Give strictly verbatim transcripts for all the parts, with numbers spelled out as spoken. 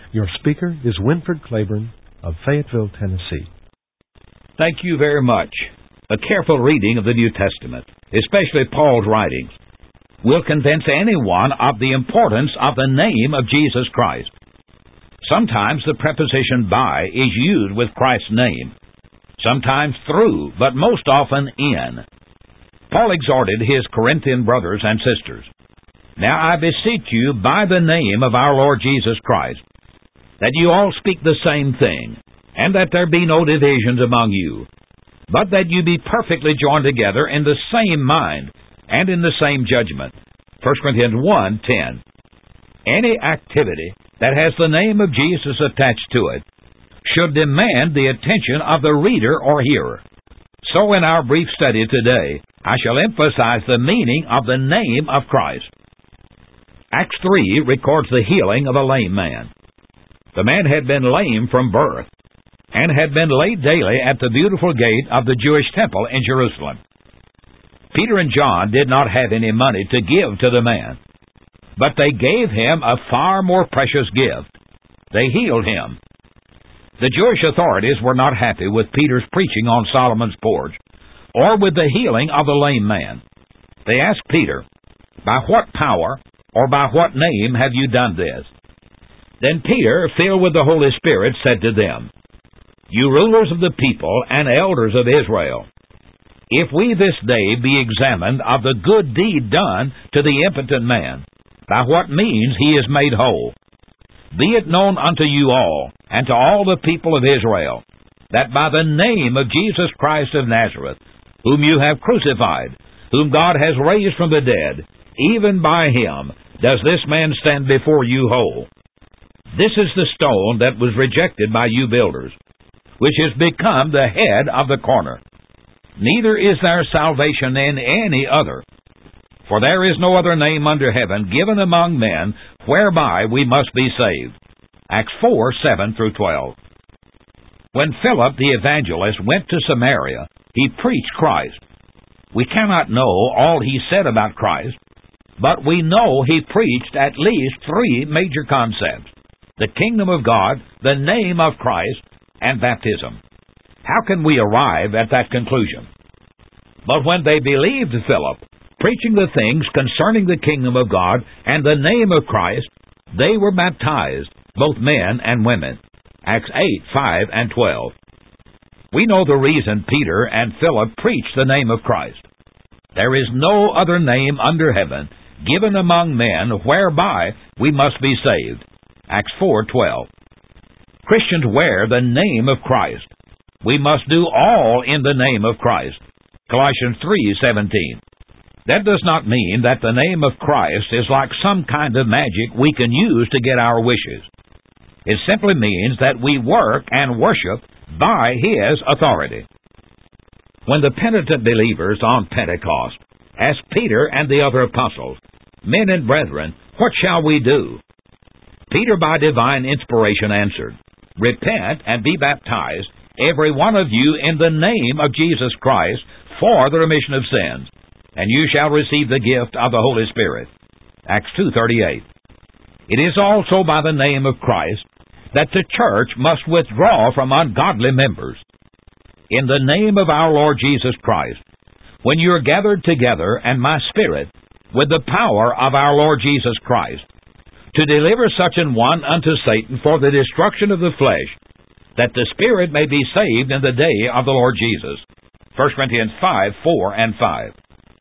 Your speaker is Winford Claiborne of Fayetteville, Tennessee. Thank you very much. A careful reading of the New Testament, especially Paul's writings, will convince anyone of the importance of the name of Jesus Christ. Sometimes the preposition by is used with Christ's name, sometimes through, but most often in. Paul exhorted his Corinthian brothers and sisters, "Now I beseech you by the name of our Lord Jesus Christ, that you all speak the same thing, and that there be no divisions among you, but that you be perfectly joined together in the same mind and in the same judgment." First Corinthians one ten. Any activity that has the name of Jesus attached to it should demand the attention of the reader or hearer. So in our brief study today, I shall emphasize the meaning of the name of Christ. Acts three records the healing of a lame man. The man had been lame from birth, and had been laid daily at the beautiful gate of the Jewish temple in Jerusalem. Peter and John did not have any money to give to the man, but they gave him a far more precious gift. They healed him. The Jewish authorities were not happy with Peter's preaching on Solomon's porch, or with the healing of the lame man. They asked Peter, "By what power or by what name have you done this?" Then Peter, filled with the Holy Spirit, said to them, "You rulers of the people and elders of Israel, if we this day be examined of the good deed done to the impotent man, by what means he is made whole, be it known unto you all, and to all the people of Israel, that by the name of Jesus Christ of Nazareth, whom you have crucified, whom God has raised from the dead, even by him does this man stand before you whole. This is the stone that was rejected by you builders, which has become the head of the corner. Neither is there salvation in any other, for there is no other name under heaven given among men whereby we must be saved." Acts four, seven through twelve. When Philip the evangelist went to Samaria, he preached Christ. We cannot know all he said about Christ, but we know he preached at least three major concepts: the kingdom of God, the name of Christ, and baptism. How can we arrive at that conclusion? But when they believed Philip, preaching the things concerning the kingdom of God and the name of Christ, they were baptized, both men and women. Acts eight, five, and twelve. We know the reason Peter and Philip preached the name of Christ. There is no other name under heaven given among men whereby we must be saved. Acts four, twelve. Christians wear the name of Christ. We must do all in the name of Christ. Colossians three, seventeen. That does not mean that the name of Christ is like some kind of magic we can use to get our wishes. It simply means that we work and worship by His authority. When the penitent believers on Pentecost asked Peter and the other apostles, "Men and brethren, what shall we do?" Peter, by divine inspiration, answered, "Repent and be baptized, every one of you, in the name of Jesus Christ, for the remission of sins, and you shall receive the gift of the Holy Spirit." Acts two, thirty-eight. It is also by the name of Christ that the church must withdraw from ungodly members. In the name of our Lord Jesus Christ, when you are gathered together, and my Spirit, with the power of our Lord Jesus Christ, to deliver such an one unto Satan for the destruction of the flesh, that the Spirit may be saved in the day of the Lord Jesus. First Corinthians five, four, and five.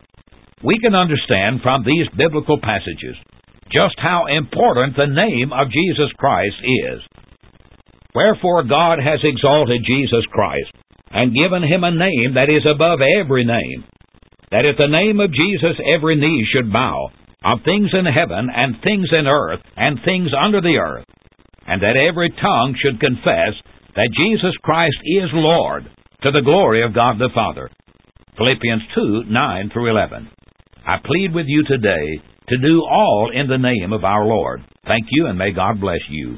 We can understand from these biblical passages just how important the name of Jesus Christ is. Wherefore God has exalted Jesus Christ, and given him a name that is above every name, that at the name of Jesus every knee should bow, of things in heaven, and things in earth, and things under the earth, and that every tongue should confess that Jesus Christ is Lord, to the glory of God the Father. Philippians two, nine through eleven. I plead with you today to do all in the name of our Lord. Thank you, and may God bless you.